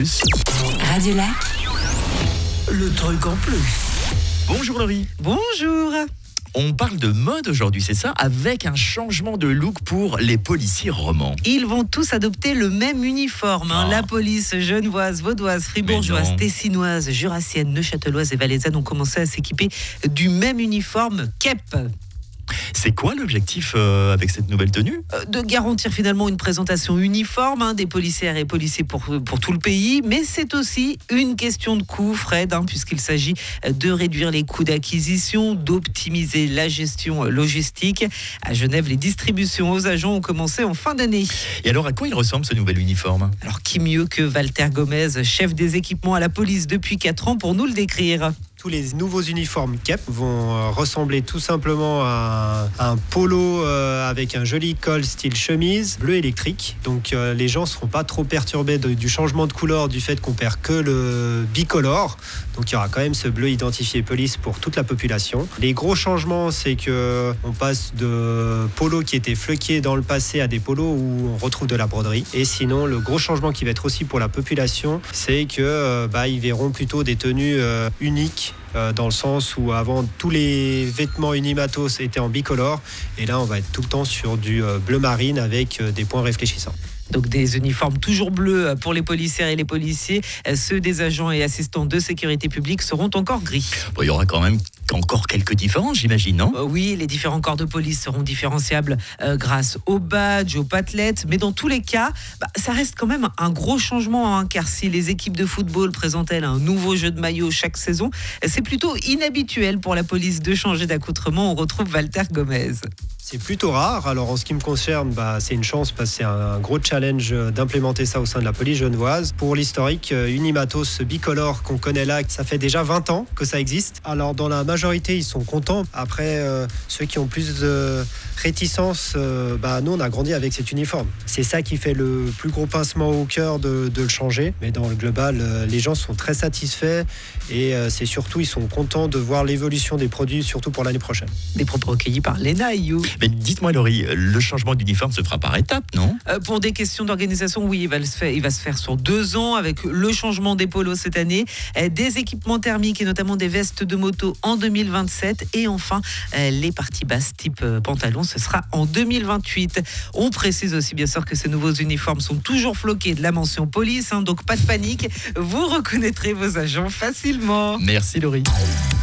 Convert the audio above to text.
Radio Lac, le truc en plus. Bonjour Laurie. Bonjour. On parle de mode aujourd'hui, c'est ça, avec un changement de look pour les policiers romans. Ils vont tous adopter le même uniforme. La police genevoise, vaudoise, fribourgeoise, tessinoise, jurassienne, neuchâteloise et valaisanne ont commencé à s'équiper du même uniforme KEP. C'est quoi l'objectif avec cette nouvelle tenue ? De garantir finalement une présentation uniforme des policières et policiers pour tout le pays, mais c'est aussi une question de coût, Fred, puisqu'il s'agit de réduire les coûts d'acquisition, d'optimiser la gestion logistique. À Genève, les distributions aux agents ont commencé en fin d'année. Et alors, à quoi il ressemble ce nouvel uniforme ? Alors, qui mieux que Walter Gomez, chef des équipements à la police depuis 4 ans, pour nous le décrire ? Tous les nouveaux uniformes KEP vont ressembler tout simplement à un polo avec un joli col style chemise bleu électrique. Donc les gens ne seront pas trop perturbés du changement de couleur du fait qu'on perd que le bicolore. Donc il y aura quand même ce bleu identifié police pour toute la population. Les gros changements, c'est qu'on passe de polos qui étaient flequés dans le passé à des polos où on retrouve de la broderie. Et sinon, le gros changement qui va être aussi pour la population, c'est que ils verront plutôt des tenues uniques. Dans le sens où avant tous les vêtements Unimatos étaient en bicolore et là on va être tout le temps sur du bleu marine avec des points réfléchissants. Donc des uniformes toujours bleus pour les policières et les policiers. Ceux des agents et assistants de sécurité publique seront encore gris. Il y aura quand même encore quelques différences, j'imagine, non ? Oui, les différents corps de police seront différenciables grâce au badge, aux patelettes. Mais dans tous les cas, ça reste quand même un gros changement. Car si les équipes de football présentent elles un nouveau jeu de maillot chaque saison, c'est plutôt inhabituel pour la police de changer d'accoutrement. On retrouve Walter Gomez. C'est plutôt rare. Alors en ce qui me concerne, c'est une chance parce que c'est un gros challenge d'implémenter ça au sein de la police genevoise. Pour l'historique, Unimatos, ce bicolore qu'on connaît là, ça fait déjà 20 ans que ça existe. Alors dans la majorité, ils sont contents. Après, ceux qui ont plus de réticence, nous on a grandi avec cet uniforme. C'est ça qui fait le plus gros pincement au cœur de le changer. Mais dans le global, les gens sont très satisfaits et c'est surtout, ils sont contents de voir l'évolution des produits, surtout pour l'année prochaine. Des propos recueillis par Léna Ayou. Mais dites-moi Laurie, le changement d'uniforme se fera par étapes, non ? Pour des questions d'organisation, oui, il va se faire sur 2 ans avec le changement des polos cette année, des équipements thermiques et notamment des vestes de moto en 2027 et enfin les parties basses type pantalon, ce sera en 2028. On précise aussi bien sûr que ces nouveaux uniformes sont toujours floqués de la mention police, donc pas de panique, vous reconnaîtrez vos agents facilement. Merci Laurie.